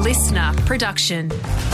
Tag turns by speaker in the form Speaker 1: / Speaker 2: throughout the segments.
Speaker 1: listener production.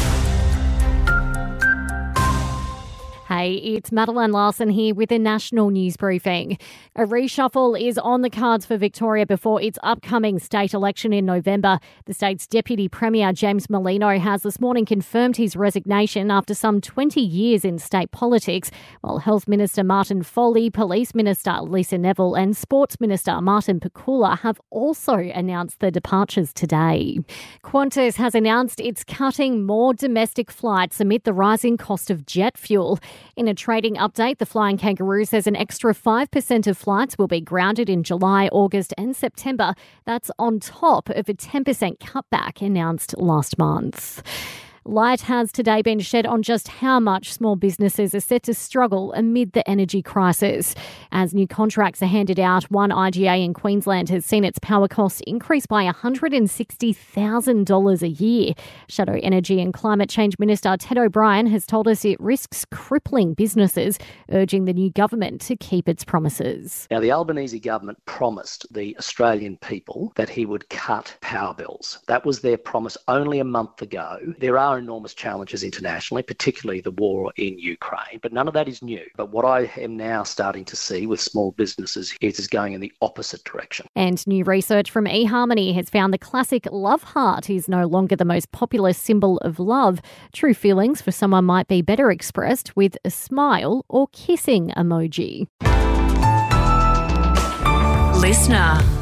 Speaker 2: Hey, it's Madeline Larson here with a national news briefing. A reshuffle is on the cards for Victoria before its upcoming state election in November. The state's Deputy Premier, James Merlino, has this morning confirmed his resignation after some 20 years in state politics, while Health Minister Martin Foley, Police Minister Lisa Neville and Sports Minister Martin Pakula have also announced their departures today. Qantas has announced it's cutting more domestic flights amid the rising cost of jet fuel. In a trading update, the Flying Kangaroo says an extra 5% of flights will be grounded in July, August and September. That's on top of a 10% cutback announced last month. Light has today been shed on just how much small businesses are set to struggle amid the energy crisis. As new contracts are handed out, one IGA in Queensland has seen its power costs increase by $160,000 a year. Shadow Energy and Climate Change Minister Ted O'Brien has told us it risks crippling businesses, urging the new government to keep its promises.
Speaker 3: Now, the Albanese government promised the Australian people that he would cut power bills. That was their promise only a month ago. There are enormous challenges internationally, particularly the war in Ukraine, but none of that is new. But what I am now starting to see with small businesses is going in the opposite direction.
Speaker 2: And new research from eHarmony has found the classic love heart is no longer the most popular symbol of love. True feelings for someone might be better expressed with a smile or kissing emoji.
Speaker 1: Listener.